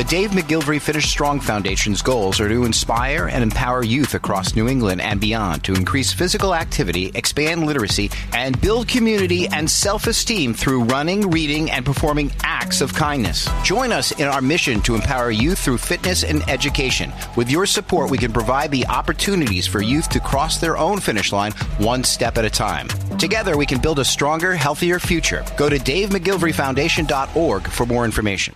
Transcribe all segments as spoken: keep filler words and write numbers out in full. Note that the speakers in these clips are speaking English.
The Dave McGilvery Finish Strong Foundation's goals are to inspire and empower youth across New England and beyond to increase physical activity, expand literacy, and build community and self-esteem through running, reading, and performing acts of kindness. Join us in our mission to empower youth through fitness and education. With your support, we can provide the opportunities for youth to cross their own finish line one step at a time. Together, we can build a stronger, healthier future. Go to dave mcgilvery foundation dot org for more information.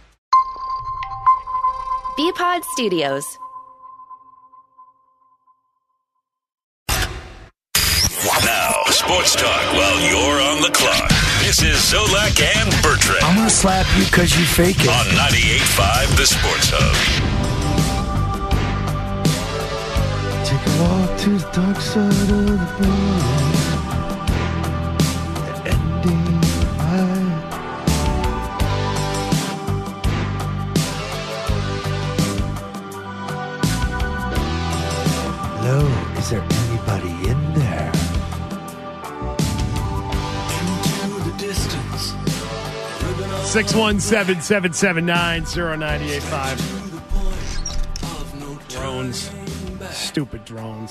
B-Pod Studios. Now, sports talk while you're on the clock. This is Zolak and Bertrand. I'm going to slap you because you fake it. On ninety-eight point five, The Sports Hub. Take a walk to the dark side of the moon. Ending night. Hello, is there anybody in there? six one seven, seven seven nine, zero nine eight five. Drones. Stupid drones.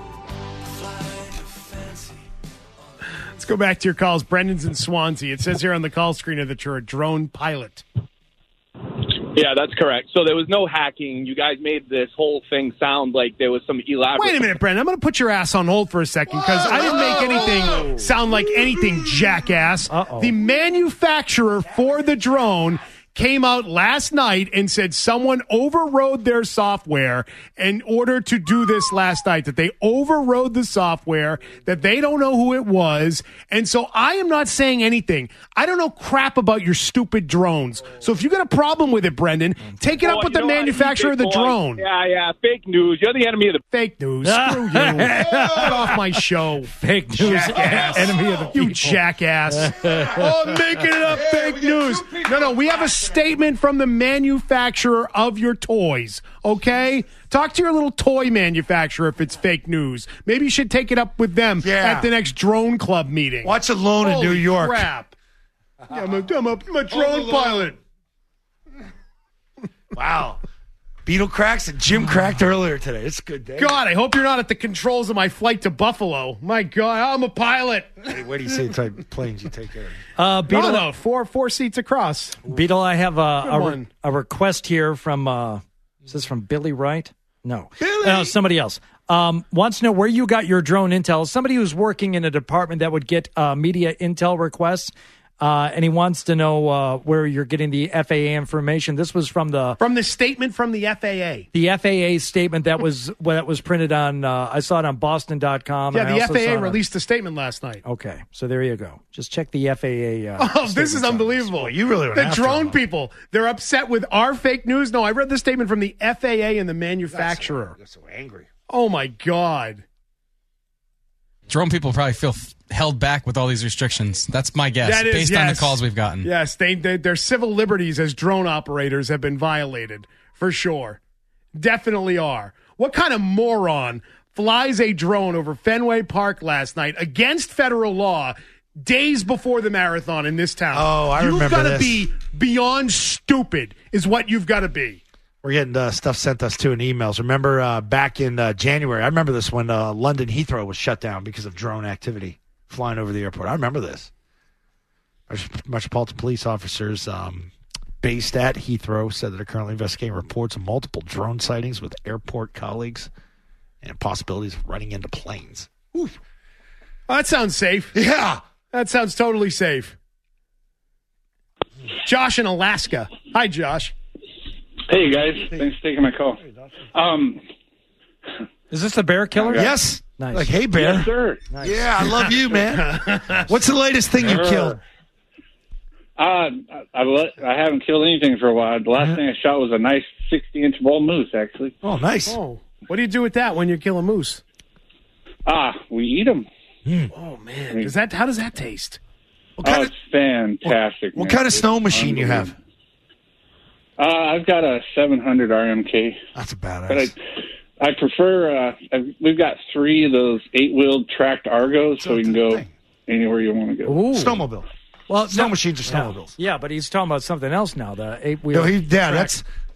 Let's go back to your calls. Brendan's in Swansea. It says here on the call screener that you're a drone pilot. Yeah, that's correct. So there was no hacking. You guys made this whole thing sound like there was some elaborate... Wait a minute, Brendan. I'm going to put your ass on hold for a second because I didn't make anything sound like anything, jackass. Uh-oh. The manufacturer for the drone came out last night and said someone overrode their software in order to do this last night, that they overrode the software, that they don't know who it was. And so I am not saying anything. I don't know crap about your stupid drones. So if you got a problem with it, Brendan, take it Oh, up with you the know what? manufacturer of the Boy. drone. Yeah, yeah, fake news. You're the enemy of the... Fake news. Screw you. Get off my show. Fake news. Jackass. Enemy of the people. You jackass. Oh, I'm making it up. Fake news. No, no, we have a statement from the manufacturer of your toys, okay? Talk to your little toy manufacturer if it's fake news. Maybe you should take it up with them Yeah. at the next drone club meeting. Watch Alone in Holy New York. crap. Yeah, I'm, a, I'm, a, I'm a drone pilot. Wow. Beetle cracks and Jim cracked earlier today. It's a good day. God, I hope you're not at the controls of my flight to Buffalo. My God, I'm a pilot. Hey, where do you say the type of planes you take care of? Uh, Beetle, No, no, four, four seats across. Beetle, I have a, Good a, one. a request here from, uh, is this from Billy Wright? No. Billy! No, somebody else. Um, wants to know where you got your drone intel. Somebody who's working in a department that would get uh, media intel requests. Uh, and he wants to know uh, where you're getting the F A A information. This was from the From the statement from the F A A. the F A A statement that was that was printed on. Uh, I saw it on Boston dot com. Yeah, and I the also F A saw A it on- released a statement last night. Okay, so there you go. Just check the F A A. Uh, Oh, this is statements on unbelievable. Well, you really went The after drone them. people, they're upset with our fake news. No, I read the statement from the F A A and the manufacturer. They're so angry. Oh, my God. Drone people probably feel f- held back with all these restrictions. That's my guess, That is, based on the yes. calls we've gotten. Yes, they, they, their civil liberties as drone operators have been violated, for sure. Definitely are. What kind of moron flies a drone over Fenway Park last night against federal law days before the marathon in this town? Oh, I you've remember gotta this. be beyond stupid is what you've got to be. We're getting uh, stuff sent us too in emails. Remember uh, back in uh, January, I remember this when uh, London Heathrow was shut down because of drone activity flying over the airport. I remember this. Metropolitan police officers um, based at Heathrow said that they're currently investigating reports of multiple drone sightings with airport colleagues and possibilities of running into planes. Oof. Oh, that sounds safe. Yeah. That sounds totally safe. Josh in Alaska. Hi, Josh. Hey, guys. Thanks for taking my call. Um, Is this the bear killer? Yes. Nice. Like, hey, bear. yes, sir. Yeah, I love you, man. What's the latest thing you Sure. killed? Uh, I, I, let, I haven't killed anything for a while. The last thing I shot was a nice sixty-inch bull moose, actually. Oh, nice. Oh, what do you do with that when you kill a moose? Ah, we eat them. Oh, man. Does that, how does that taste? What Oh, kind of it's fantastic. what man. kind of snow It's machine you have? Uh, I've got a seven hundred R M K, That's a but badass. I, I prefer. Uh, I've, we've got three of those eight-wheeled tracked Argos, so we can go anywhere you want to go. Ooh. Snowmobile. Well, Snow no- machines are yeah. snowmobiles. Yeah, but he's talking about something else now. The eight No, wheel. he, yeah, that's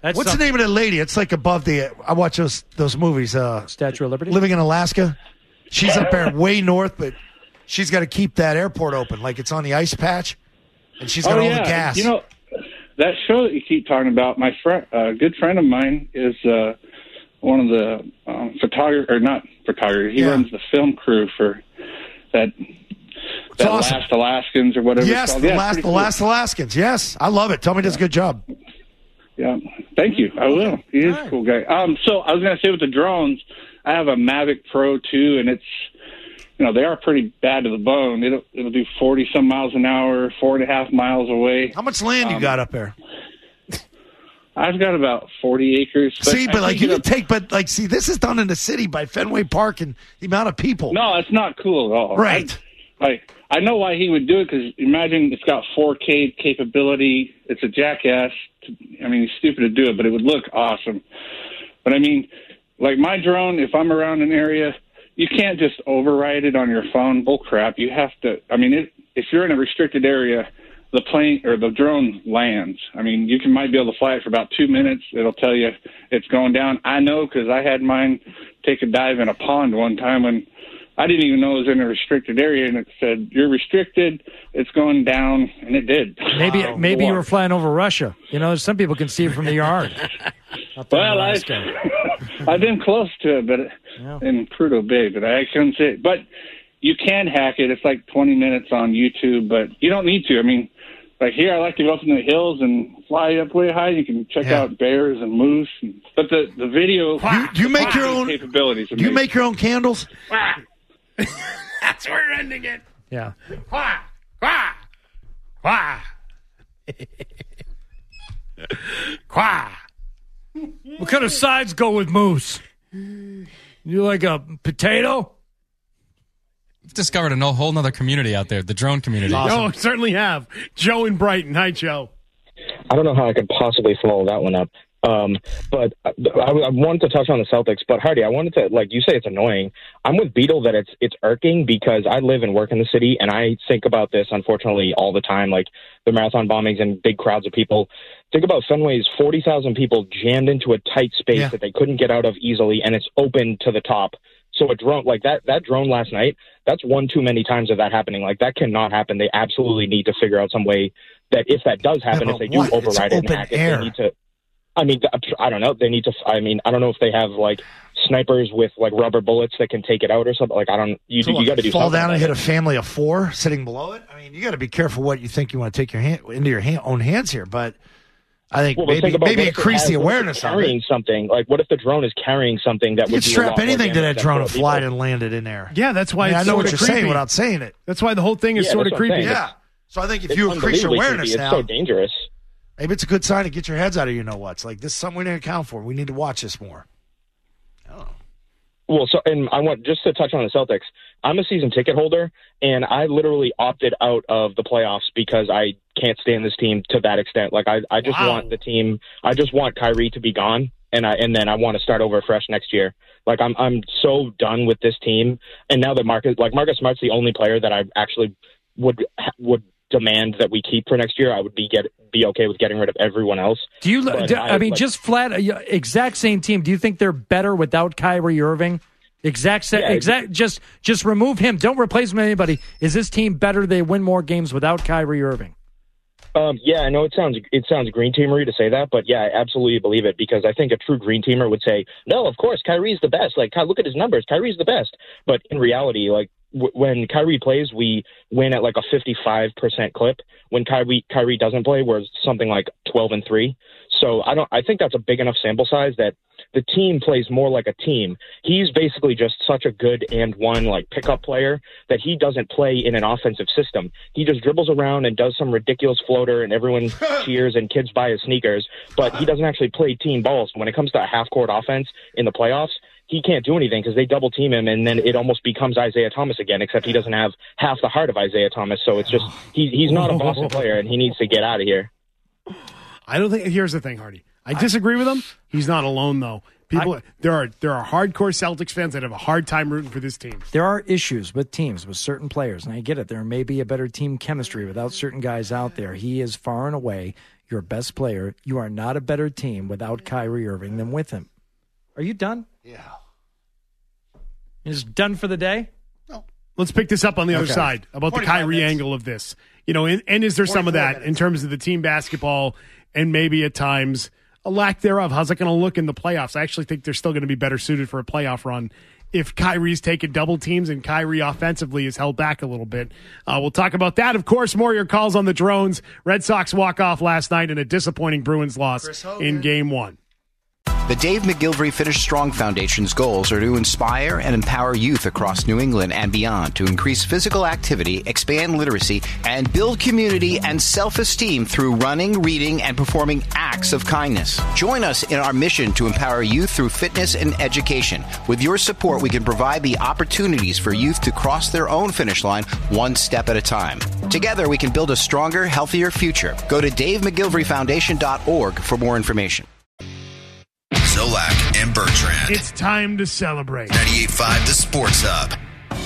That's What's some- the name of that lady? It's like above the. I watch those those movies. Uh, Statue of Liberty? Living in Alaska. She's up there way north, but she's got to keep that airport open, like it's on the ice patch, and she's got oh, all yeah. the gas. You know, that show that you keep talking about, my friend, a uh, good friend of mine is uh, one of the um, photographer, or not photographer, he Yeah. runs the film crew for that, that awesome. Last Alaskans or whatever yes, it's called. the Yeah, it's last pretty the cool. last Alaskans. Yes, I love it. Tell me he does a good job. Yeah, thank you. I will. He is a cool guy. Um, so I was going to say with the drones, I have a Mavic Pro two, and it's, you know, they are pretty bad to the bone. It'll it'll do forty some miles an hour, four and a half miles away. How much land you Um, got up there? I've got about forty acres. See, I but like think you can it'll- take, but like, see, this is done in the city by Fenway Park and the amount of people. No, it's not cool at all. Right. I, like I know why he would do it, because imagine it's got four K capability. It's a jackass. To, I mean, he's stupid to do it, but it would look awesome. But I mean, like my drone, if I'm around an area, you can't just override it on your phone. Bull crap. You have to. I mean, it, if you're in a restricted area, the plane or the drone lands. I mean, you can might be able to fly it for about two minutes. It'll tell you it's going down. I know, because I had mine take a dive in a pond one time when I didn't even know it was in a restricted area, and it said, "You're restricted. It's going down," and it did. Maybe Wow. maybe you were flying over Russia. You know, some people can see it from the yard. Up there in Well, I, Alaska. I've been close to it, but Yeah. in Prudhoe Bay, but I couldn't see it. But you can hack it. It's like twenty minutes on YouTube, but you don't need to. I mean, like here, I like to go up in the hills and fly up way high. You can check Yeah. out bears and moose. And, but the the video, You- do you make your own- capabilities? Do you make your own candles? That's where we're ending it. Yeah. Wah, wah, wah. Quah. What kind of sides go with moose? You like a potato? We've discovered a no- whole nother community out there, the drone community. Oh, certainly have. Joe in Brighton. Hi, Joe. I don't know how I could possibly follow that one up. Um, but I, I wanted to touch on the Celtics. But Hardy, I wanted to, like you say, it's annoying. I'm with Beetle that it's it's irking, because I live and work in the city, and I think about this, unfortunately, all the time, like the marathon bombings and big crowds of people. Think about Fenway's forty thousand people jammed into a tight space Yeah. that they couldn't get out of easily, and it's open to the top. So a drone, like that, that drone last night, that's one too many times of that happening. Like, that cannot happen. They absolutely need to figure out some way that if that does happen, Yeah, if they but do what? It's override it and open hack it, air. they need to. I mean, I don't know. They need to. I mean, I don't know if they have like snipers with like rubber bullets that can take it out or something. Like, I don't. You So you got to do fall something down and about hit it. a family of four sitting below it. I mean, you got to be careful what you think you want to take your hand into your hand, own hands here. But I think Well, but maybe think about maybe what if it increase has- the what if awareness it's of carrying it. something. Like, what if the drone is carrying something that You would could do a strap lot more anything to damage that than drone four and people? fly it and land it in there. Yeah, that's why I, mean, I it's know sort what of you're saying creepy. without saying it. That's why the whole thing is Yeah, sort of that's what I'm creepy. saying. Yeah. So I think if It's you increase your unbelievably awareness creepy. now, It's so dangerous. maybe it's a good sign to get your heads out of your know what's. Like, this is something we didn't account for. We need to watch this more. Well, so and I want just to touch on the Celtics. I'm a season ticket holder, and I literally opted out of the playoffs because I can't stand this team to that extent. Like, I, I just Wow. want the team. I just want Kyrie to be gone, and I and then I want to start over fresh next year. Like, I'm I'm so done with this team, and now that Marcus, like Marcus Smart's the only player that I actually would would demand that we keep for next year. I would be get be okay with getting rid of everyone else. Do you? But Do, I, I, mean, like- just flat, uh, exact same team. Do you think they're better without Kyrie Irving? Exact, sa- Yeah, exact. Just, just remove him. Don't replace him with anybody. Is this team better? They win more games without Kyrie Irving. Um, yeah, I know it sounds it sounds green teamery to say that, but yeah, I absolutely believe it, because I think a true green teamer would say, no, of course, Kyrie's the best. Like, Ky- look at his numbers. Kyrie's the best. But in reality, like, w- when Kyrie plays, we win at like a fifty-five percent clip. When Kyrie Kyrie doesn't play, we're something like twelve and three. So I don't. I think that's a big enough sample size that the team plays more like a team. He's basically just such a good and one like pickup player that he doesn't play in an offensive system. He just dribbles around and does some ridiculous floater, and everyone cheers and kids buy his sneakers. But he doesn't actually play team balls. When it comes to a half court offense in the playoffs, he can't do anything because they double team him, and then it almost becomes Isaiah Thomas again, except he doesn't have half the heart of Isaiah Thomas. So it's just he, he's not a Boston player, and he needs to get out of here. I don't think. Here's the thing, Hardy. I disagree with him. He's not alone, though. People, there are there are hardcore Celtics fans that have a hard time rooting for this team. There are issues with teams, with certain players, and I get it. There may be a better team chemistry without certain guys out there. He is far and away, your best player. You are not a better team without Kyrie Irving than with him. Are you done? Yeah. You're just done for the day? Let's pick this up on the other Okay. side about the Kyrie minutes. angle of this. You know, and, and is there some of that minutes. in terms of the team basketball and maybe at times a lack thereof? How's it going to look in the playoffs? I actually think they're still going to be better suited for a playoff run if Kyrie's taking double teams and Kyrie offensively is held back a little bit. Uh, we'll talk about that. Of course, more of your calls on the drones. Red Sox walk off last night in a disappointing Bruins loss in game one. The Dave McGilvery Finish Strong Foundation's goals are to inspire and empower youth across New England and beyond to increase physical activity, expand literacy, and build community and self-esteem through running, reading, and performing acts of kindness. Join us in our mission to empower youth through fitness and education. With your support, we can provide the opportunities for youth to cross their own finish line one step at a time. Together, we can build a stronger, healthier future. Go to dave mcgilvery foundation dot org for more information. Zolak and Bertrand. It's time to celebrate. ninety-eight point five The Sports Hub.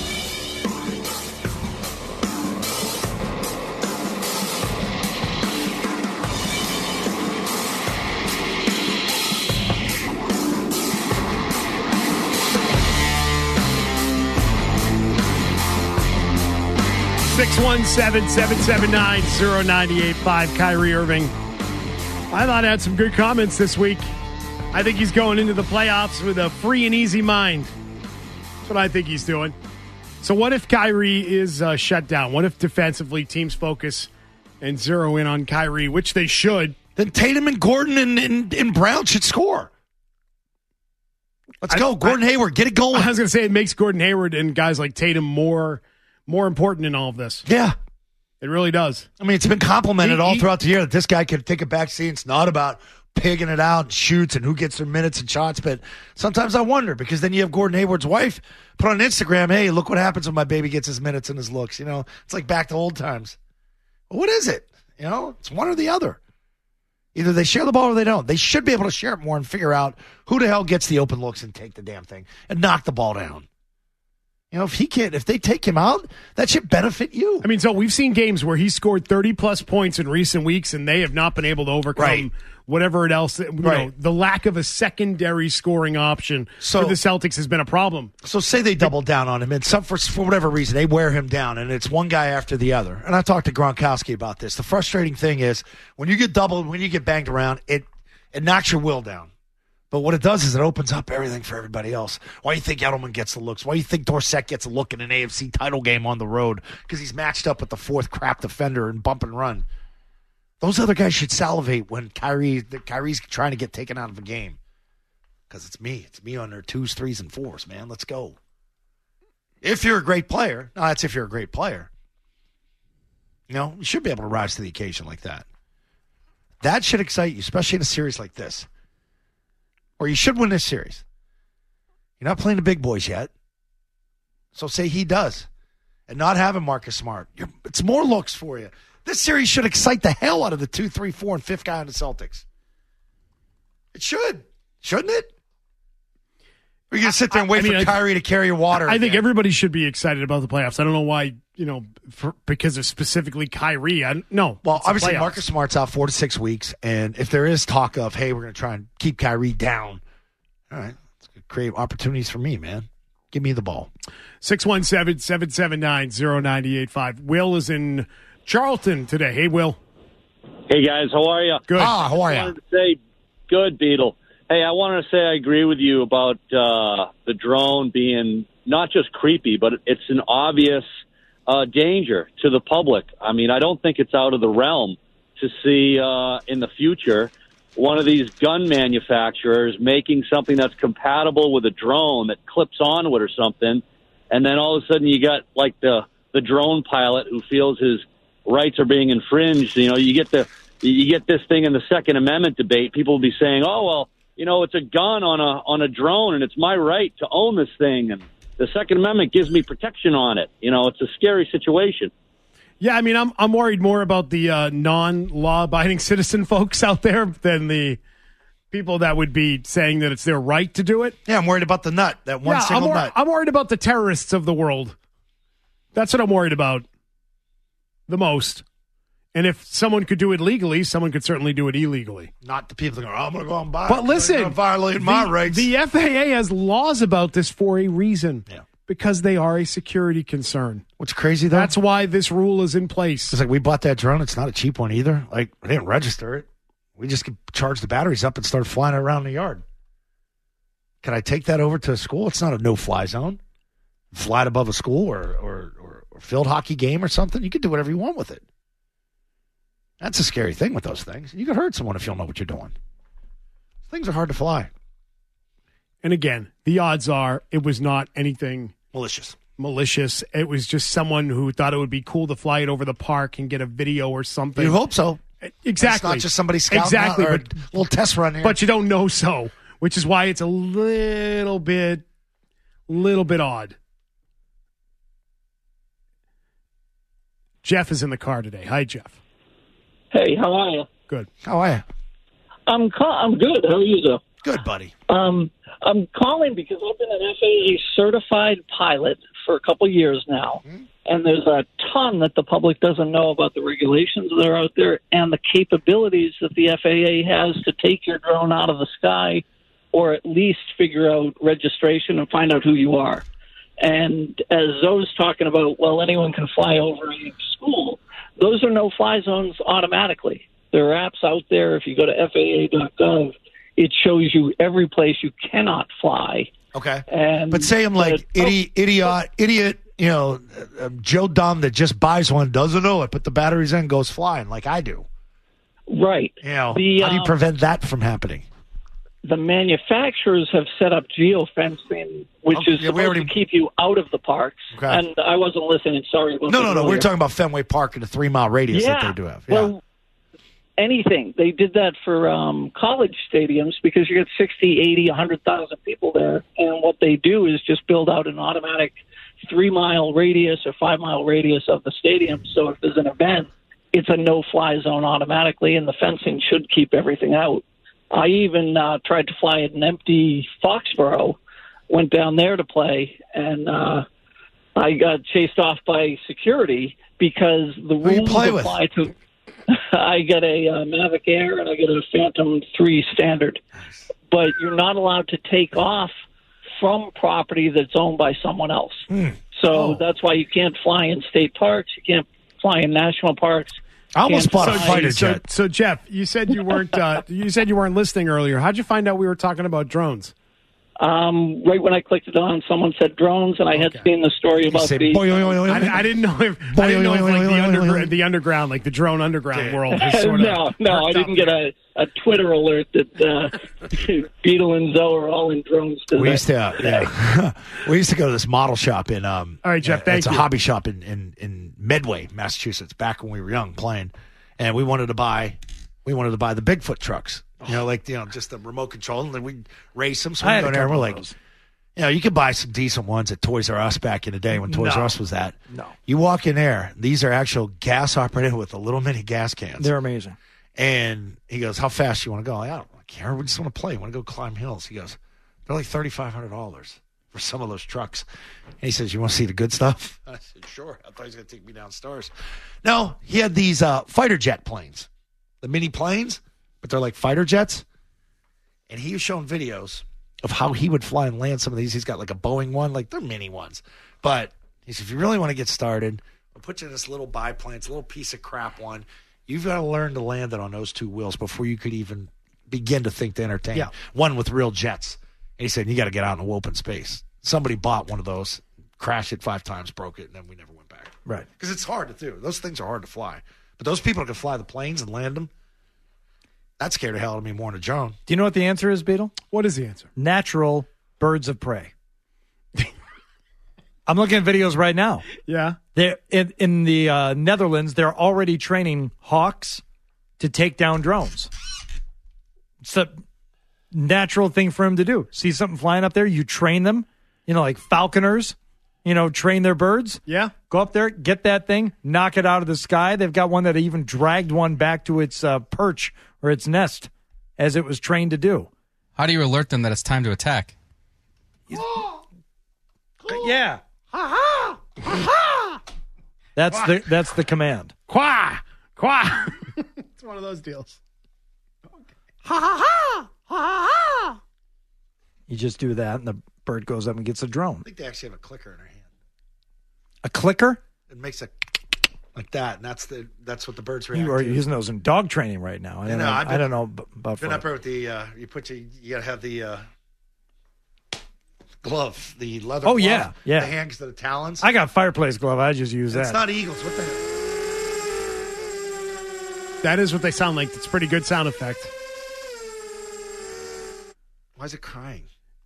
six one seven, seven seven nine, zero nine eight five. Kyrie Irving. I thought I had some good comments this week. I think he's going into the playoffs with a free and easy mind. That's what I think he's doing. So what if Kyrie is uh, shut down? What if defensively teams focus and zero in on Kyrie, which they should? Then Tatum and Gordon and, and, and Brown should score. Let's I- go. Gordon I- Hayward, get it going. I was going to say it makes Gordon Hayward and guys like Tatum more more important in all of this. Yeah. It really does. I mean, it's been complimented He- all he- throughout the year that this guy could take a back seat. It's not about pigging it out and shoots and who gets their minutes and shots. But sometimes I wonder because then you have Gordon Hayward's wife put on Instagram, hey, look what happens when my baby gets his minutes and his looks. You know, it's like back to old times. Well, what is it? You know, it's one or the other. Either they share the ball or they don't. They should be able to share it more and figure out who the hell gets the open looks and take the damn thing and knock the ball down. You know, if he can't, if they take him out, that should benefit you. I mean, so we've seen games where he scored thirty plus points in recent weeks, and they have not been able to overcome Right. whatever it else. You know, Right. the lack of a secondary scoring option So- for the Celtics has been a problem. So say they double down on him, and some for, for whatever reason they wear him down, and it's one guy after the other. And I talked to Gronkowski about this. The frustrating thing is when you get doubled, when you get banged around, it it knocks your will down. But what it does is it opens up everything for everybody else. Why do you think Edelman gets the looks? Why do you think Dorsett gets a look in an A F C title game on the road? Because he's matched up with the fourth crap defender and bump and run. Those other guys should salivate when Kyrie, the, Kyrie's trying to get taken out of a game. Because it's me. It's me on their twos, threes, and fours, man. Let's go. If you're a great player. No, that's if you're a great player. You know, you should be able to rise to the occasion like that. That should excite you, especially in a series like this. Or you should win this series. You're not playing the big boys yet. So say he does. And not having Marcus Smart. You're, it's more looks for you. This series should excite the hell out of the two, three, four, and fifth guy on the Celtics. It should. Shouldn't it? We're going to sit there and wait I mean, for I- Kyrie to carry your water. I think again. everybody should be excited about the playoffs. I don't know why, you know, for, because of specifically Kyrie. I, no. Well, it's the obviously, playoffs. Marcus Smart's out four to six weeks. And if there is talk of, hey, we're going to try and keep Kyrie down, all right, let's create opportunities for me, man. Give me the ball. six one seven, seven seven nine, zero nine eight five. Will is in Charlton today. Hey, Will. Hey, guys. How are you? Good. Ah, how are I you? wanted to say, good, Beetle. Hey, I wanted to say I agree with you about uh, the drone being not just creepy, but it's an obvious uh, danger to the public. I mean, I don't think it's out of the realm to see uh, in the future one of these gun manufacturers making something that's compatible with a drone that clips onto it or something, and then all of a sudden you got like the the drone pilot who feels his rights are being infringed. You know, you get the you get this thing in the Second Amendment debate. People will be saying, "Oh well, you know, it's a gun on a on a drone, and it's my right to own this thing, and the Second Amendment gives me protection on it." You know, it's a scary situation. Yeah, I mean, I'm I'm worried more about the uh, non-law-abiding citizen folks out there than the people that would be saying that it's their right to do it. Yeah, I'm worried about the nut, that one yeah, single I'm, wor- nut. I'm worried about the terrorists of the world. That's what I'm worried about the most. And if someone could do it legally, someone could certainly do it illegally. Not the people that go, oh, I'm going to go and buy But it. listen, They're violating my the, rights. The F A A has laws about this for a reason. Yeah. Because they are a security concern. What's crazy, though? That's why this rule is in place. It's like we bought that drone. It's not a cheap one either. Like, we didn't register it. We just could charge the batteries up and start flying it around the yard. Can I take that over to a school? It's not a no-fly zone. Fly it above a school or, or, or, or field hockey game or something. You can do whatever you want with it. That's a scary thing with those things. You could hurt someone if you don't know what you're doing. Things are hard to fly. And again, the odds are it was not anything malicious. Malicious. It was just someone who thought it would be cool to fly it over the park and get a video or something. You hope so. Exactly. It's not just somebody scouting exactly, out or but, a little test run here. But you don't know so, which is why it's a little bit, little bit odd. Jeff is in the car today. Hi, Jeff. Hey, how are you? Good. How are you? I'm ca- I'm good. How are you, though? Good, buddy. Um, I'm calling because I've been an F A A certified pilot for a couple years now, mm-hmm. and there's a ton that the public doesn't know about the regulations that are out there and the capabilities that the F A A has to take your drone out of the sky or at least figure out registration and find out who you are. And as Zoe's talking about, well, anyone can fly over a school, those are no-fly zones automatically. There are apps out there. If you go to F A A dot gov, it shows you every place you cannot fly. Okay. And but say I'm like but, idiot, idiot, idiot, you know, uh, Joe Dumb that just buys one, doesn't know it, put the batteries in, goes flying like I do. Right. You know, the, how do you um, prevent that from happening? The manufacturers have set up geofencing, which Okay, is yeah, supposed we already- to keep you out of the parks. Okay. And I wasn't listening. Sorry about No, that no, no. earlier. We're talking about Fenway Park and the three-mile radius yeah. that they do have. Yeah. Well, anything. They did that for um, college stadiums because you get sixty, eighty, one hundred thousand people there. And what they do is just build out an automatic three-mile radius or five-mile radius of the stadium. So if there's an event, it's a no-fly zone automatically, and the fencing should keep everything out. I even uh, tried to fly at an empty Foxborough, went down there to play, and uh, I got chased off by security because the Who you rules play with? apply to. I got a uh, Mavic Air and I got a Phantom three Standard, but you're not allowed to take off from property that's owned by someone else. Hmm. So Oh. that's why you can't fly in state parks. You can't fly in national parks. I almost Can't bought a fly- fighter So, jet. so Jeff, you said you weren't. Uh, you said you weren't listening earlier. How'd you find out we were talking about drones? Um, right when I clicked it on, someone said drones, and I had seen the story about say, the. boy, boy, boy, boy, I, I didn't know if Boy, I didn't know if boy, like boy, the, boy, undergr- boy. the underground, like the drone underground world, is sort of no, no, I perked didn't up. get a, a Twitter alert that uh, Beetle and Zoe are all in drones today. We used to, uh, yeah. we used to go to this model shop in. Um, All right, Jeff, uh, thank it's you. a hobby shop in, in in Medway, Massachusetts. Back when we were young, playing, and we wanted to buy, we wanted to buy the Bigfoot trucks. You know, like you know, just the remote control, and then we race them. So I we had go a there, and we're couple like, of those. you know, you could buy some decent ones at Toys R Us back in the day when Toys No. R Us was that. No. You walk in there, these are actual gas operated with the little mini gas cans. They're amazing. And he goes, "How fast you want to go?" I don't care. We just want to play. We want to go climb hills. He goes, "They're like thirty-five hundred dollars for some of those trucks." And he says, "You want to see the good stuff?" I said, "Sure." I thought he was going to take me downstairs. No, he had these uh, fighter jet planes, the mini planes, but they're like fighter jets. And he was showing videos of how he would fly and land some of these. He's got like a Boeing one, like they're mini ones. But he said, if you really want to get started, we'll put you in this little biplane. It's a little piece of crap one. You've got to learn to land it on those two wheels before you could even begin to think to entertain Yeah. one with real jets. And he said, you got to get out in the open space. Somebody bought one of those, crashed it five times, broke it, and then we never went back. Right. Because it's hard to do. Those things are hard to fly. But those people that can fly the planes and land them, that scared the hell out of me more than a drone. Do you know what the answer is, Beetle? What is the answer? Natural birds of prey. I'm looking at videos right now. Yeah. They're in, in the uh, Netherlands, they're already training hawks to take down drones. It's a natural thing for him to do. See something flying up there, you train them, you know, like falconers, you know, train their birds. Yeah. Go up there, get that thing, knock it out of the sky. They've got one that even dragged one back to its uh, perch or its nest as it was trained to do. How do you alert them that it's time to attack? Yeah. That's the that's the command. Qua, Qua. It's one of those deals. Ha ha ha! Ha ha ha! You just do that, and the bird goes up and gets a drone. I think they actually have a clicker in their hand. A clicker? It makes a like that, and that's the that's what the birds You react are to. using those in dog training right now. I Yeah, don't no, know. I've been- I don't know b- about Been for- up there with the uh, you put your, you gotta have the uh, glove, the leather. Oh, glove, yeah, yeah. The hands to the talons. I got fireplace glove. I just use It's that. not eagles. What the hell? That is what they sound like. It's a pretty good sound effect. Why is it crying?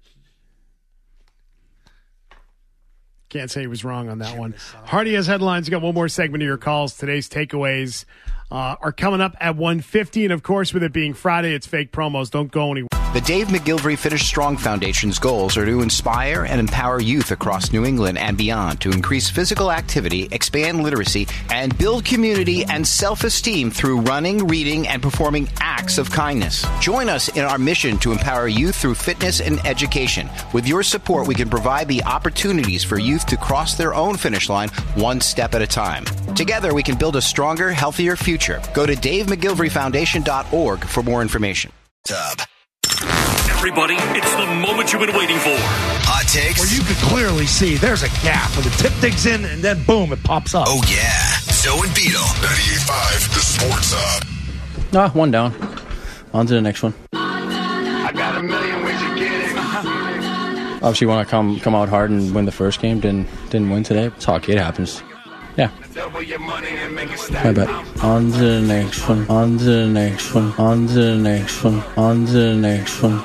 Can't say he was wrong on that one. Hardy has headlines. You got one more segment of your calls. Today's takeaways uh, are coming up at one fifty. And, of course, with it being Friday, it's fake promos. Don't go anywhere. The Dave McGilvery Finish Strong Foundation's goals are to inspire and empower youth across New England and beyond to increase physical activity, expand literacy, and build community and self-esteem through running, reading, and performing acts of kindness. Join us in our mission to empower youth through fitness and education. With your support, we can provide the opportunities for youth to cross their own finish line one step at a time. Together, we can build a stronger, healthier future. Go to dave mcgilvery foundation dot org for more information. Tub. Everybody, it's the moment you've been waiting for. Hot takes. Where you could clearly see there's a gap where the tip digs in and then boom, it pops up. Oh, yeah. Zoe and Beetle. ninety-eight point five, the Sports Hub. Ah, one down. On to the next one. I got a million ways to get it. Obviously, want to come come out hard and win the first game. Didn't didn't win today. It's hockey. It happens. Yeah. Double your money and make it stack. I bet. On to the next one. On to the next one. On to the next one. On to the next one.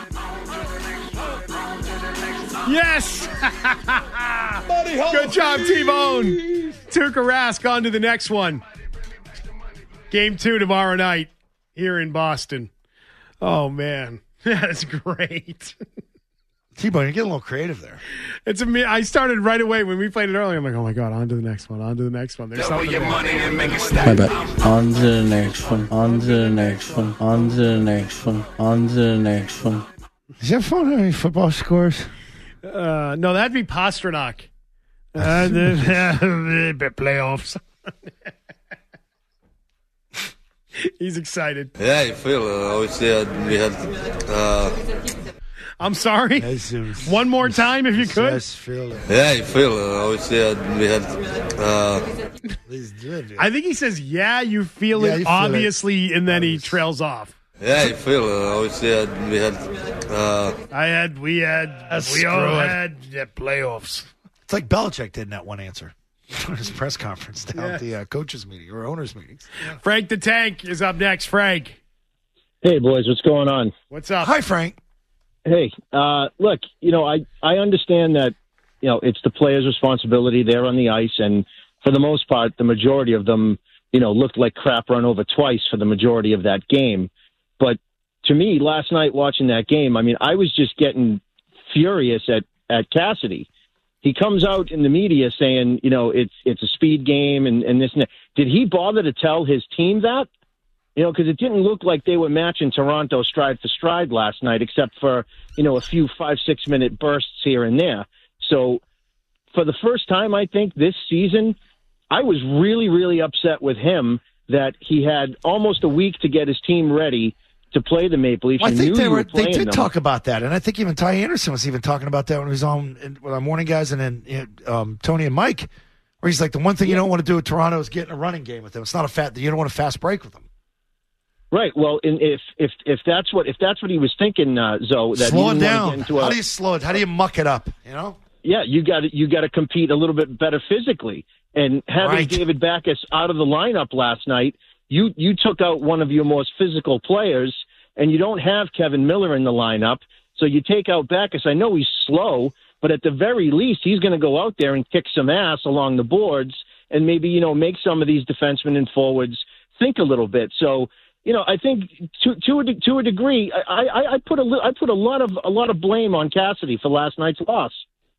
Yes! Good job, T-Bone. Tuukka Rask on to the next one. Game two tomorrow night here in Boston. Oh, man. That's great. T-Bone, you're getting a little creative there. It's a, I started right away when we played it earlier. I'm like, oh, my God, on to the next one. On to the next one. There's Double something your there. money and make it stack. I bet. On to the next one. On to the next one. On to the next one. On to the next one. Is that phone have any football scores? Uh, no, that'd be Pasternak. Uh, the, the playoffs. He's excited. Yeah, you feel it. Obviously, uh, we had. Uh, I'm sorry. One more time, if you could. yeah, you feel it. Obviously, uh, we had. Uh, I think he says, "Yeah, you feel Yeah, it." you feel obviously, and then he trails off. yeah, you feel it. Obviously, uh, we had. Uh, I had, we had, we screw all it. had the playoffs. It's like Belichick did in that one answer at his press conference down Yeah. at the uh, coaches meeting or owners meetings. Frank the Tank is up next. Frank, Hey, boys, what's going on? what's up? Hi, Frank. Hey, uh, look, you know, I, I understand that, you know, it's the players' responsibility. They're on the ice, and for the most part, the majority of them, you know, looked like crap run over twice for the majority of that game. But to me, last night watching that game, I mean, I was just getting furious at, at Cassidy. He comes out in the media saying, you know, it's it's a speed game and, and this and that. Did he bother to tell his team that? You know, because it didn't look like they were matching Toronto stride for stride last night, except for, you know, a few five, six minute bursts here and there. So for the first time, I think this season, I was really, really upset with him that he had almost a week to get his team ready to play the Maple Leafs. Well, I and think knew they you were. were They playing did them. talk about that, and I think even Ty Anderson was even talking about that when he was on in, with our morning guys, and then you know, um, Tony and Mike, where he's like, the one thing you don't want to do with Toronto is get in a running game with them. It's not a fat. You don't want a fast break with them. Right. Well, and if if if that's what if that's what he was thinking, uh, Zoe, that Slow he it didn't want to down. get into a, How do you slow it? How do you muck it up? You know. yeah, you got to you got to compete a little bit better physically. And having Right. David Backes out of the lineup last night, you you took out one of your most physical players, and you don't have Kevin Miller in the lineup. So you take out Backes. I know he's slow, but at the very least, he's going to go out there and kick some ass along the boards, and maybe you know make some of these defensemen and forwards think a little bit. So. You know, I think to to a, to a degree, I, I, I put a li- I put a lot of a lot of blame on Cassidy for last night's loss.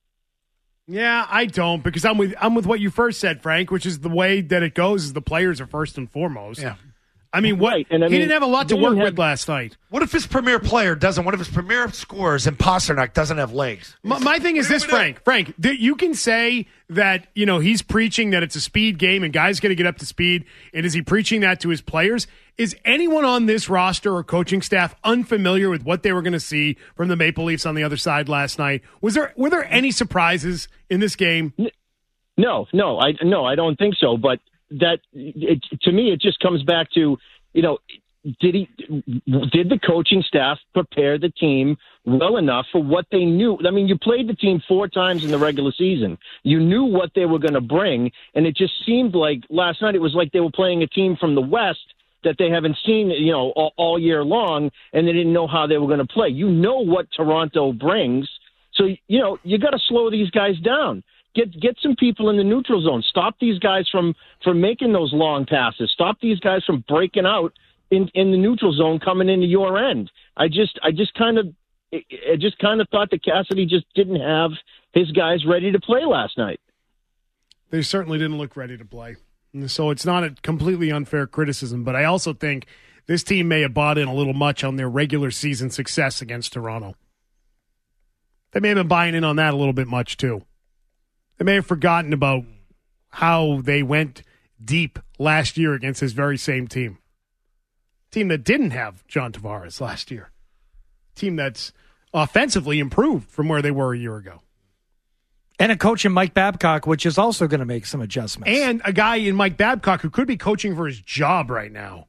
Yeah, I don't because I'm with I'm with what you first said, Frank, which is the way that it goes is the players are first and foremost. Yeah. I mean, what? Right, and I he mean, didn't have a lot to they work didn't with have- last night. What if his premier player doesn't? What if his premier scores and Pasternak doesn't have legs? My, my thing is this, Frank. Frank, th- you can say that, you know, he's preaching that it's a speed game and guys got to get up to speed. And is he preaching that to his players? Is anyone on this roster or coaching staff unfamiliar with what they were going to see from the Maple Leafs on the other side last night? Was there were there any surprises in this game? No, no, I no, I don't think so. But that it, to me, it just comes back to, you know, did he did the coaching staff prepare the team well enough for what they knew? I mean, you played the team four times in the regular season. You knew what they were going to bring, and it just seemed like last night it was like they were playing a team from the West that they haven't seen, you know, all, all year long, and they didn't know how they were going to play. You know what Toronto brings, so you know you got to slow these guys down. Get get some people in the neutral zone. Stop these guys from from making those long passes. Stop these guys from breaking out in in the neutral zone coming into your end. I just I just kind of I just kind of thought that Cassidy just didn't have his guys ready to play last night. They certainly didn't look ready to play. So it's not a completely unfair criticism, but I also think this team may have bought in a little much on their regular season success against Toronto. They may have been buying in on that a little bit much too. They may have forgotten about how they went deep last year against this very same team. Team that didn't have John Tavares last year. Team that's offensively improved from where they were a year ago. And a coach in Mike Babcock, which is also going to make some adjustments. And a guy in Mike Babcock who could be coaching for his job right now.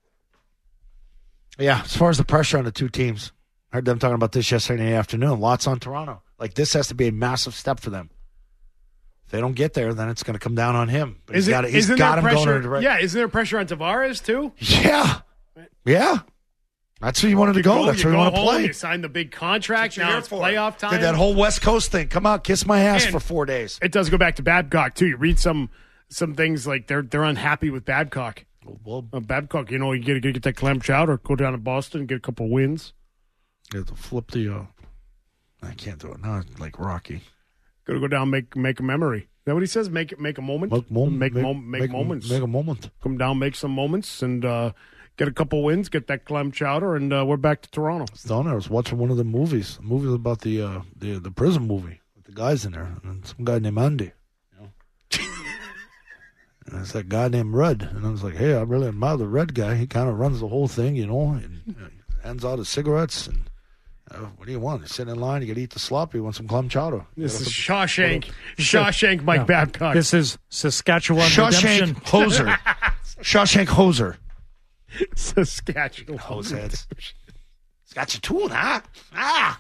Yeah, as far as the pressure on the two teams, I heard them talking about this yesterday afternoon. Lots on Toronto. Like, this has to be a massive step for them. If they don't get there, then it's going to come down on him. But Is he's it, got he's isn't got there him pressure? going to the right. Yeah, isn't there pressure on Tavares too? Yeah. Yeah. That's who you wanted to go. go That's you who you go want to home, play. You signed the big contract. you're Now here it's for. playoff time. Did that whole West Coast thing. Come out, kiss my ass And for four days. It does go back to Babcock too. You read some some things like they're they're unhappy with Babcock. Well, uh, Babcock, you know, you got to get that clam chowder, go down to Boston and get a couple wins. You have to flip the. Uh, I can't do it now. Like Rocky. Got to go down, make make a memory. Is that what he says? Make make a moment. Make, moment, make, make, mom- make, make moments. Make a moment. Come down, make some moments, and uh, get a couple wins. Get that clam chowder, and uh, we're back to Toronto. I was down there. I was watching one of the movies. The movie about the uh, the the prison movie with the guys in there, and some guy named Andy. You know? And it's that guy named Red, and I was like, "Hey, I really admire the Red guy. He kind of runs the whole thing, you know, and you know, hands out his cigarettes and." Uh, what do you want? You sit in line, you got to eat the slop, you want some clam chowder. This is Shawshank. Shawshank Mike No. Babcock. This is Saskatchewan Shawshank Redemption. Hoser. Shawshank Hoser. Saskatchewan. Hoseheads. It's got your tune, huh? Ah!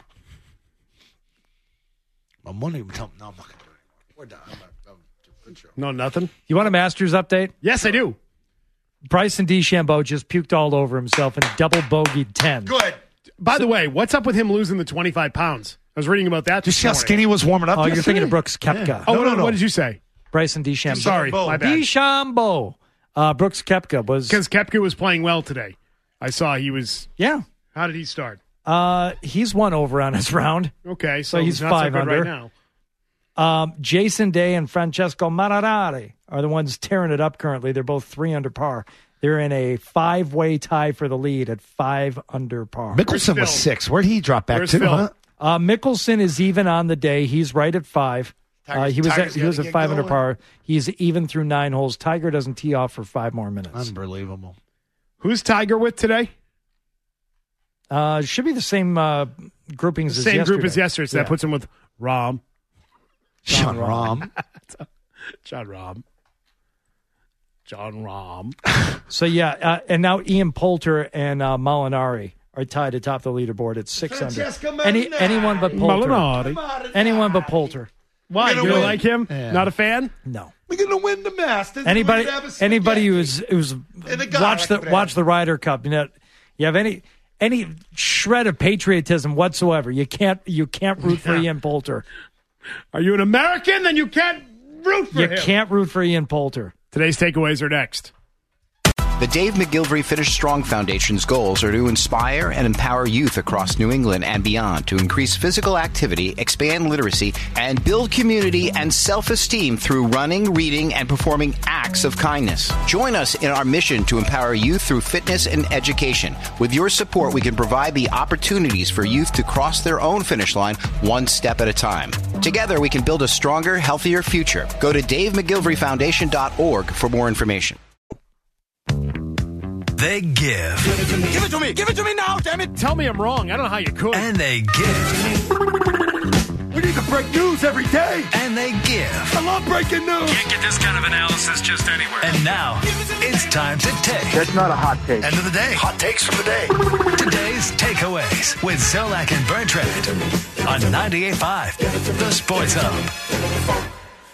My money. No, no I'm not going to do it anymore. We're done. I'm not, I'm, good show. No, nothing. You want a Masters update? Yes, I do. Bryson DeChambeau just puked all over himself and double bogeyed ten. Good. By the way, what's up with him losing the twenty-five pounds? I was reading about that. Did you This see how morning. skinny he was warming up? Oh, you're yesterday? thinking of Brooks Koepka. Yeah. Oh, No, no, no, no. What did you say? Bryson DeChambeau. Sorry, DeChambeau. my bad. DeChambeau. Uh, Brooks Koepka was. Because Koepka was playing well today. I saw he was. Yeah. How did he start? Uh, he's one over on his round. Okay, so, So he's not five so good under. right now. Um, Jason Day and Francesco Marinari are the ones tearing it up currently. They're both three under par. They're in a five-way tie for the lead at five under par. Mickelson was six. Where'd he drop back Where's to? Phil? Huh? Uh, Mickelson is even on the day. He's right at five. Uh, he was at, Tiger's he was gotta at get five under going. par. He's even through nine holes. Tiger doesn't tee off for five more minutes. Unbelievable. Who's Tiger with today? Uh, should be the same uh, groupings The as same yesterday. group as yesterday. So Yeah. that puts him with Rahm. John Rahm. John Rahm. John Rahm. So yeah, uh, and now Ian Poulter and uh, Molinari are tied atop the leaderboard at six Francesco under. Any Molinari. anyone but Poulter. Molinari. Anyone but Poulter. Why? We're You gonna don't win. like him? Yeah. Not a fan? No. We're gonna win the Masters. Anybody We're gonna have a anybody spaghetti. who's who's And a guy watch like the that. watch the Ryder Cup. You know, you have any any shred of patriotism whatsoever. You can't you can't root for Ian Poulter. Are you an American? Then you can't root for You him. can't root for Ian Poulter. Today's takeaways are next. The Dave McGilvery Finish Strong Foundation's goals are to inspire and empower youth across New England and beyond to increase physical activity, expand literacy, and build community and self-esteem through running, reading, and performing acts of kindness. Join us in our mission to empower youth through fitness and education. With your support, we can provide the opportunities for youth to cross their own finish line one step at a time. Together, we can build a stronger, healthier future. Go to dave mcgilvery foundation dot org for more information. They give. Give it to me. Give it to me. Give it to me now, damn it. Tell me I'm wrong. I don't know how you could. And they give. We need to break news every day. And they give. I love breaking news. Can't get this kind of analysis just anywhere. And now, it's time to take. That's not a hot take. End of the day. Hot takes from the day. Today's takeaways with Zolak and Bertrand on ninety-eight point five, The Sports Hub.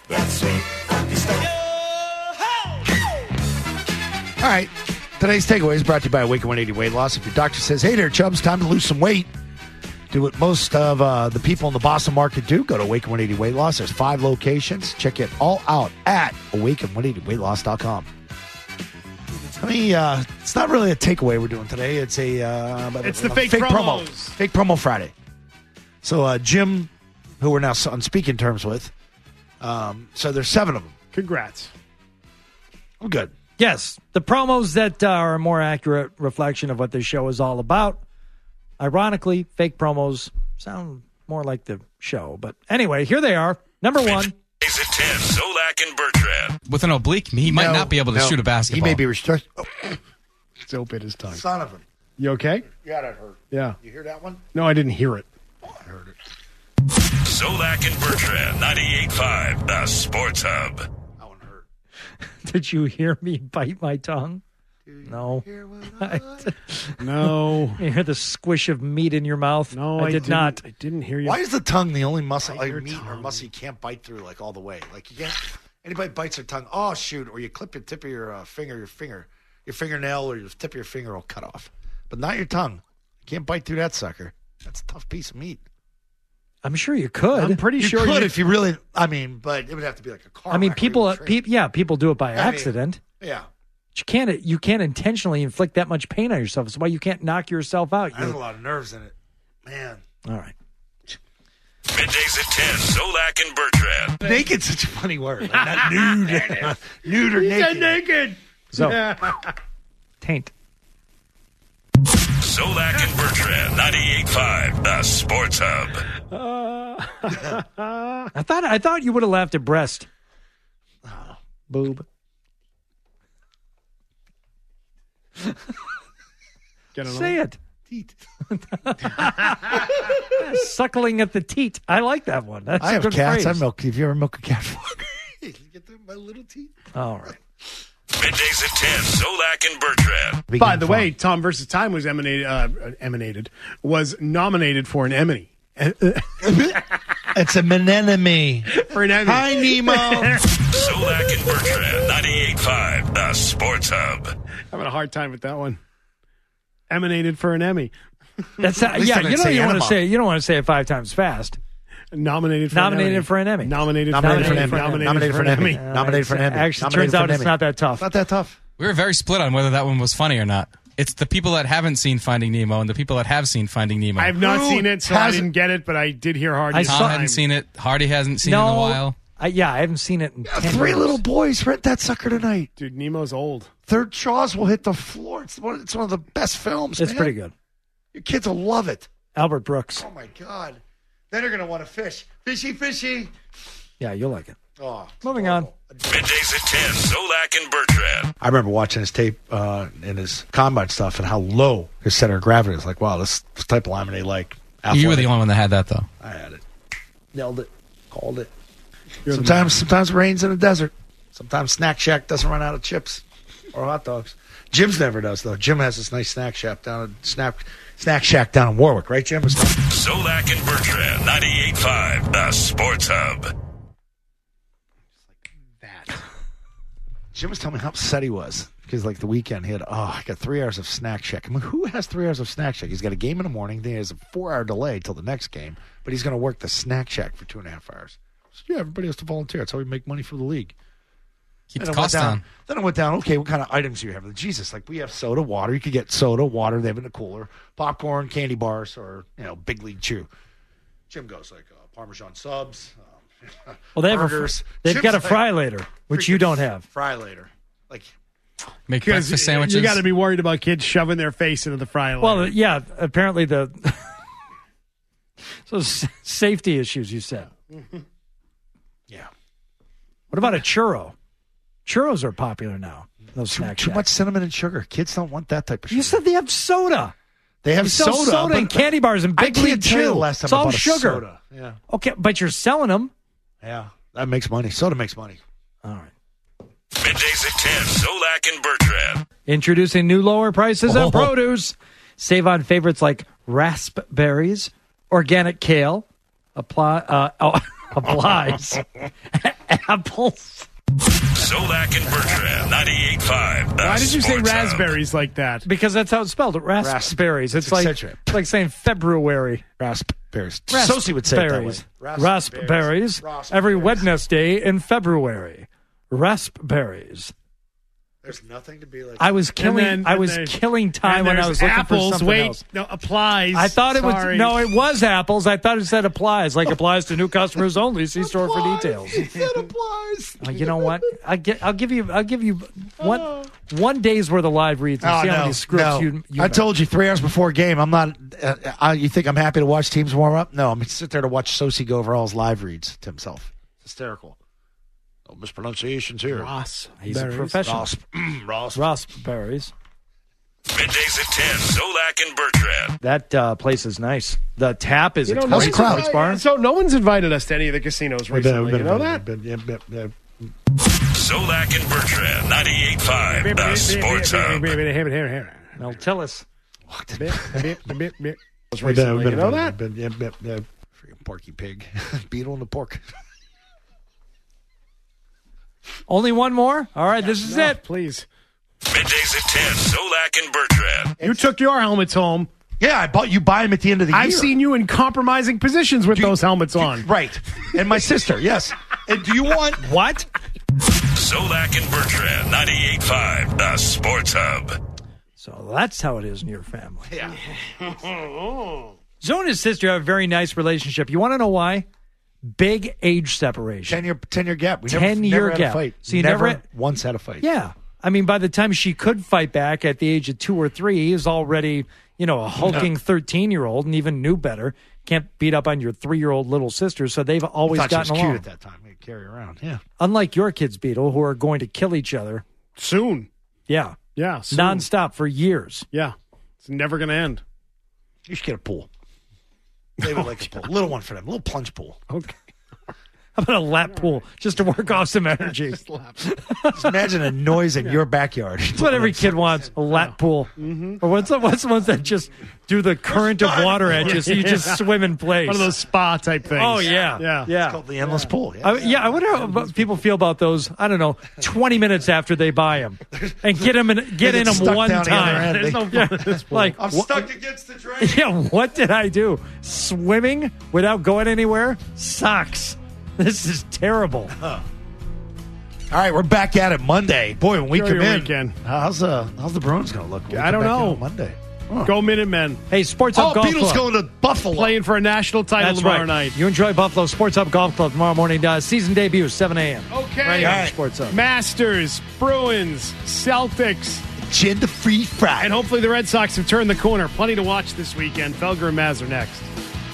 All right. Today's takeaway is brought to you by Awaken one eighty Weight Loss. If your doctor says, hey there, Chubbs, time to lose some weight, do what most of uh, the people in the Boston market do. Go to Awaken one eighty Weight Loss. There's five locations. Check it all out at awaken one eighty weight loss dot com. I mean, uh, it's not really a takeaway we're doing today. It's a uh, It's the a fake fake promos. promo. Fake promo Friday. So uh, Jim, who we're now on speaking terms with, um, so there's seven of them. Congrats. I'm good. Yes, the promos that uh, are a more accurate reflection of what this show is all about. Ironically, fake promos sound more like the show. But anyway, here they are. Number one. Is it ten? Zolak and Bertrand. With an oblique, he might No, not be able to no. shoot a basketball. He may be restricted. Oh. Still bit his tongue. Son of a. You okay? Yeah, that hurt. Yeah. You hear that one? No, I didn't hear it. Oh, I heard it. Zolak and Bertrand, ninety-eight point five, The Sports Hub. That one hurt. Did you hear me bite my tongue? No. No. You hear the squish of meat in your mouth? No, I, I did didn't. not. I didn't hear you. Why is the tongue the only muscle, Bite like your meat or tongue. muscle you can't bite through like all the way? Like you can't. Anybody bites their tongue, oh shoot, or you clip your tip of your uh, finger, your finger, your fingernail, or your tip of your finger will cut off, but not your tongue. You can't bite through that sucker. That's a tough piece of meat. I'm sure you could. I'm pretty You sure could you if you really. I mean, but it would have to be like a car. I mean, wreck or people, even uh, a train. peop yeah, people do it by I mean, accident. Yeah, But you can't. You can't intentionally inflict that much pain on yourself. That's why you can't knock yourself out. there's You- a lot of nerves in it, man. All right. Middays at ten, Zolak and Bertrand. Naked's such a funny word. Like not nude, nude or He naked. said naked. So, taint. Zolak and Bertrand, ninety-eight point five, The Sports Hub. I thought. I thought you would have laughed at breast. Boob. Get another Say one? it. Teat. Suckling at the teat. I like that one. That's I a have good cats. phrase. I milk. Have you ever milked a cat for? You get them, my little teeth. All right. Middays at ten, Zolak and Bertrand. By the way, Tom versus Time was emanated, uh, emanated, was nominated for an Emmy. It's a anemone. For an Emmy. Hi, Nemo. Zolak and Bertrand, ninety-eight point five, The Sports Hub. Having a hard time with that one. Emanated for an Emmy. That's uh, least yeah. I didn't You know say you want to enema. say you don't want to say it five times fast. Nominated for Nominated an Emmy. for an Emmy. Nominated, Nominated for for an an Emmy. Emmy. Nominated for an Emmy. Uh, Nominated for an Emmy. Actually, Nominated turns for out an it's Emmy. not that tough. Not that tough. We were very split on whether that one was funny or not. It's the people that haven't seen Finding Nemo and the people that have seen Finding Nemo. I have not Who seen it, so I hasn't- didn't get it, but I did hear Hardy. I Tom saw- hadn't seen it. Hardy hasn't seen it in a No, while. I, yeah, I haven't seen it in ten Three years. little boys rent that sucker tonight. Dude, Nemo's old. Third Jaws will hit the floor. It's one, it's one of the best films. It's man. pretty good. Your kids will love it. Albert Brooks. Oh my god! Then they're gonna want to fish. Fishy, fishy. Yeah, you'll like it. Oh, Moving on. Middays at ten, Zolak and Bertrand. I remember watching his tape uh, and his combine stuff and how low his center of gravity is. Like, wow, this, this type of lineman, they like. You were athletic. the only one that had that, though. I had it. Nailed it. Called it. You're the Sometimes, sometimes it rains in the desert. Sometimes Snack Shack doesn't run out of chips or hot dogs. Jim's never does though. Jim has this nice snack shack down at Snack Snack Shack down in Warwick, right, Jim? Zolak and Bertrand, ninety-eight point five, The Sports Hub. Jim was telling me how upset he was because, like, the weekend he had, oh, I got three hours of Snack Shack. I mean, who has three hours of Snack Shack? He's got a game in the morning, then he has a four-hour delay till the next game, but he's going to work the Snack Shack for two and a half hours. So, yeah, everybody has to volunteer. That's how we make money for the league. Keep Then the I went cost down, down. Then I went down, okay, what kind of items do you have? Jesus, like we have soda, water. You could get soda, water, they have in the cooler, popcorn, candy bars, or, you know, Big League Chew. Jim goes like uh, Parmesan subs. Um, Well, they have a fr- burgers. they've Jim's got a like, fry later, which you don't have. Fry later. Like, Make Because breakfast sandwiches. you got to be worried about kids shoving their face into the fry later. Well, yeah, apparently the so s- safety issues. You said. Yeah. What about a churro? Churros are popular now. Those too, snack too shacks. much cinnamon and sugar. Kids don't want that type of sugar. You said they have soda. They have You sell soda, soda but- and candy bars and I Big can't League tell you Chew. the last time It's I all bought a sugar. soda. Yeah. Okay, but you're selling them. Yeah, that makes money. Soda makes money. All right. Middays at ten. Zolak and Bertrand. Introducing new lower prices Oh. on produce. Save on favorites like raspberries, organic kale, apply uh, oh, applies, apples. Zolak and Bertrand. ninety-eight point five. Why did you say Sports Hub. raspberries like that? Because that's how it's spelled. Raspberries. It's, It's like accentuate. it's like saying February. Raspberries. Sosie would say it that way. Raspberries. Raspberries. Raspberries. Every Wednesday in February. Raspberries. There's nothing to be like. I was killing. then- I and was there- killing time and when I there's was looking apples. for something Wait, else. no, applies. I thought it Sorry. was no, it was apples. I thought it said applies, like applies to new customers only. See store for details. It applies. Uh, you know what? I get. I'll give you. I'll give you one one day's worth of live reads and Oh, see how no, many screw ups no. you. you I make. told you three hours before a game. I'm not. Uh, I, you think I'm happy to watch teams warm up? No, I'm going to sit there to watch Sosie go over all his live reads to himself. It's hysterical. No mispronunciations here. Ross. He's a Berries. professional. Ross. Ross. Raspberries. Middays at ten. Zolak and Bertrand. That uh, place is nice. The tap is You a know, great no How's the crowd? sports bar. So no one's invited us to any of the casinos We've been- recently. we've You been- know that? we've been- yeah, yeah, yeah. Zolak and Bertrand. ninety-eight point five. The Sports Hub. Now tell us. We've been- we've You been- know that? been- yeah, yeah, yeah. Freaking Porky Pig. Beetle and the pork. Only one more. All right, this is No, it. please. Middays at ten. Zolak and Bertrand. You took your helmets home. Yeah, I bought you buy them at the end of the I've year. seen you in compromising positions with Do you- those helmets on. Right. And my sister, yes. And do you want What? Zolak and Bertrand. ninety-eight point five. The Sports Hub. So that's how it is in your family. Yeah. Zoe and his sister have a very nice relationship. You want to know why? Big age separation. ten year ten year gap. We ten never, year never had gap. a fight. So you never, never- once had a fight. Yeah. I mean, by the time she could fight back at the age of two or three, he was already, you know, a hulking thirteen-year-old and even knew better. Can't beat up on your three-year-old little sister, so they've always I thought she gotten was along. cute at that time. We could carry her around. Yeah. Unlike your kids, Beetle, who are going to kill each other. Soon. Yeah. Yeah. Soon. Nonstop for years. Yeah. It's never going to end. You should get a pool. They would like a pool. Little one for them. A little plunge pool. Okay. How about a lap pool just to work off some energy? Just imagine a noise in your backyard. That's what every kid wants, a lap pool. Mm-hmm. Or what's the, what's the ones that just do the current of water at you so you just swim in place? One of those spa type things. Oh, yeah. Yeah. Yeah. It's called the endless pool. Yeah. I, yeah, I wonder how about people feel about those, I don't know, twenty minutes after they buy them. And get them in, get They in get them stuck one down the other time. end. There's They- no fun in this pool. Like, I'm wha- stuck against the drain. yeah, what did I do? Swimming without going anywhere? Sucks. This is terrible. All right, we're back at it Monday. Boy, when we Enjoy come your in, weekend. how's uh, how's the Bruins going to look? when we I come don't back in know. on Monday. Huh. Go Minutemen. Hey, Sports Hub Oh, Golf Beatles Club. going to Buffalo. Playing for a national title That's tomorrow right. night. You enjoy Buffalo Sports Hub Golf Club tomorrow morning. Uh, season debut, seven a.m. Okay. Right here All on right. Sports Hub. Masters, Bruins, Celtics, Agenda Free Friday. and hopefully the Red Sox have turned the corner. Plenty to watch this weekend. Felger and Maz are next.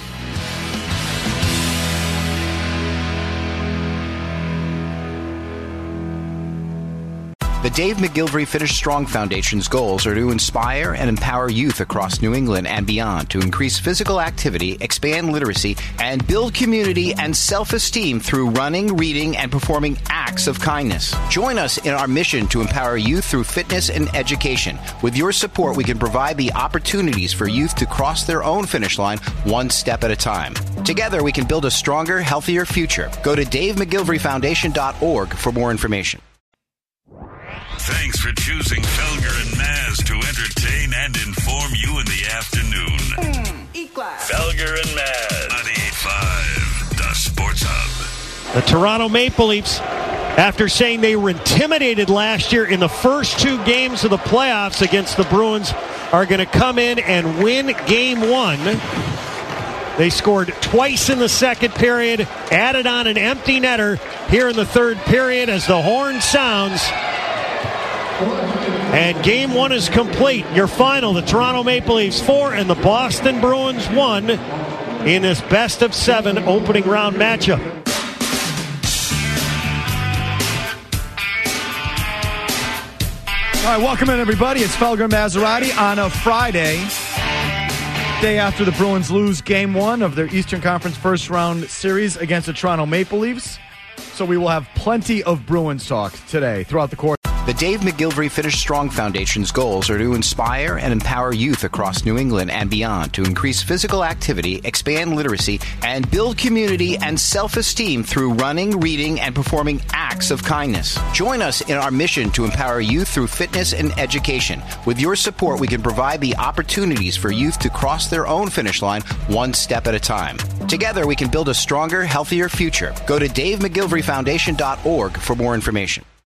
The Dave McGilvery Finish Strong Foundation's goals are to inspire and empower youth across New England and beyond to increase physical activity, expand literacy, and build community and self-esteem through running, reading, and performing acts of kindness. Join us in our mission to empower youth through fitness and education. With your support, we can provide the opportunities for youth to cross their own finish line one step at a time. Together, we can build a stronger, healthier future. Go to dave mcgilvery foundation dot org for more information. Thanks for choosing Felger and Maz to entertain and inform you in the afternoon. Eat glass. Felger and Maz. ninety-eight point five. The Sports Hub. The Toronto Maple Leafs after saying they were intimidated last year in the first two games of the playoffs against the Bruins, are going to come in and win game one. They scored twice in the second period, added on an empty netter here in the third period as the horn sounds. And game one is complete. Your final, the Toronto Maple Leafs four and the Boston Bruins one in this best of seven opening round matchup. All right, welcome in, everybody. It's Felger and Maserati on a Friday, day after the Bruins lose game one of their Eastern Conference first round series against the Toronto Maple Leafs. So we will have plenty of Bruins talk today throughout the course. The Dave McGilvery Finish Strong Foundation's goals are to inspire and empower youth across New England and beyond to increase physical activity, expand literacy, and build community and self-esteem through running, reading, and performing acts of kindness. Join us in our mission to empower youth through fitness and education. With your support, we can provide the opportunities for youth to cross their own finish line one step at a time. Together, we can build a stronger, healthier future. Go to dave mcgilvery foundation dot org for more information.